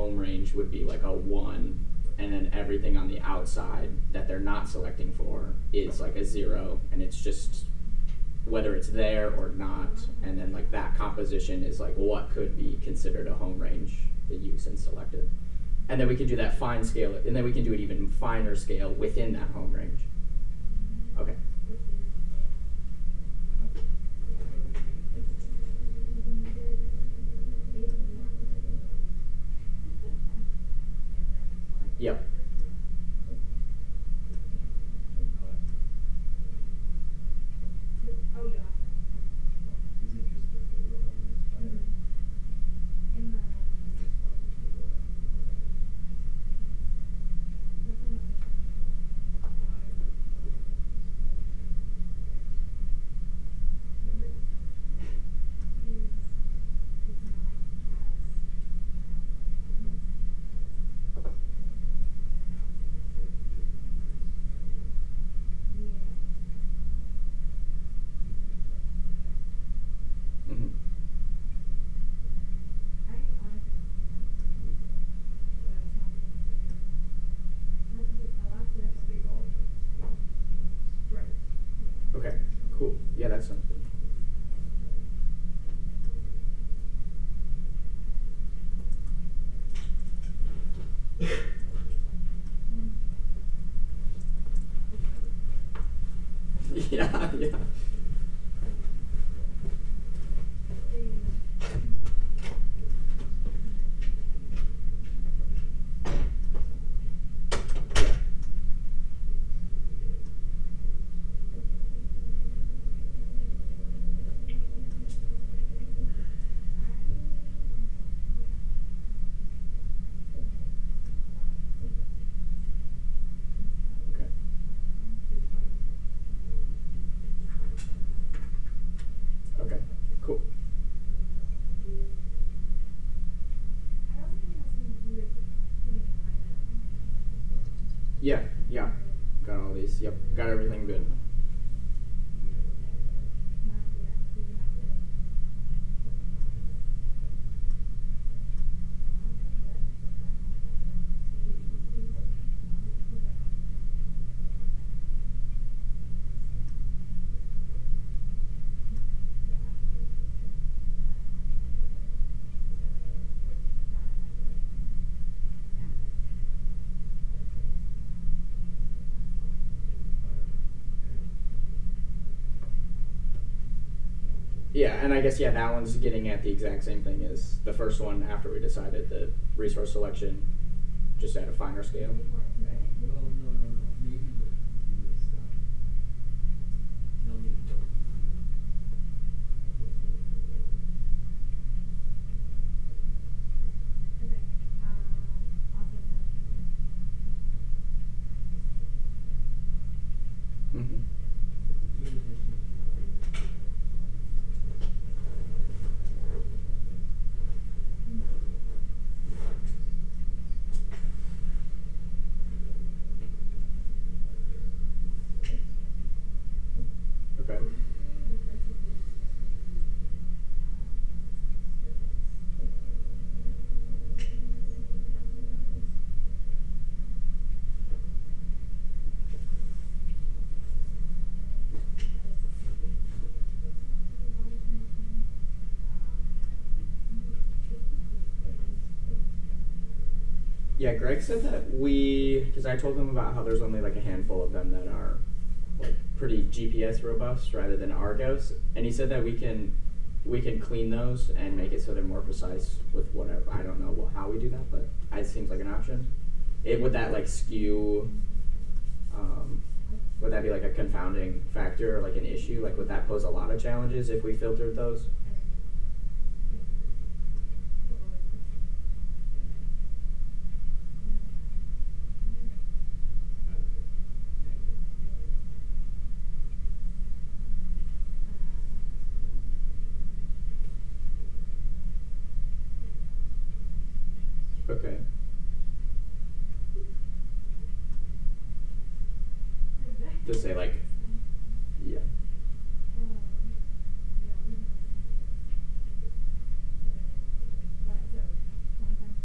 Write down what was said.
home range would be like a 1, and then everything on the outside that they're not selecting for is like a 0, and it's just whether it's there or not, and then like that composition is like what could be considered a home range, the use and selected. And then we can do that fine scale, and then we can do it even finer scale within that home range. Okay. Yep. Mm-hmm. Okay, cool. Yeah, that sounds good. Yeah, yeah. Okay. Okay, cool. Yeah, yeah. Got all these. Yep, got everything good. Yeah, and I guess, yeah, that one's getting at the exact same thing as the first one after we decided the resource selection, just at a finer scale. Mm-hmm. Okay. Yeah, Greg said that because I told him about how there's only like a handful of them that are like pretty GPS robust rather than Argos, and he said that we can clean those and make it so they're more precise with whatever. I don't know how we do that, but it seems like an option. Would that like skew? Would that be like a confounding factor or like an issue? Like, would that pose a lot of challenges if we filtered those? Okay. To say like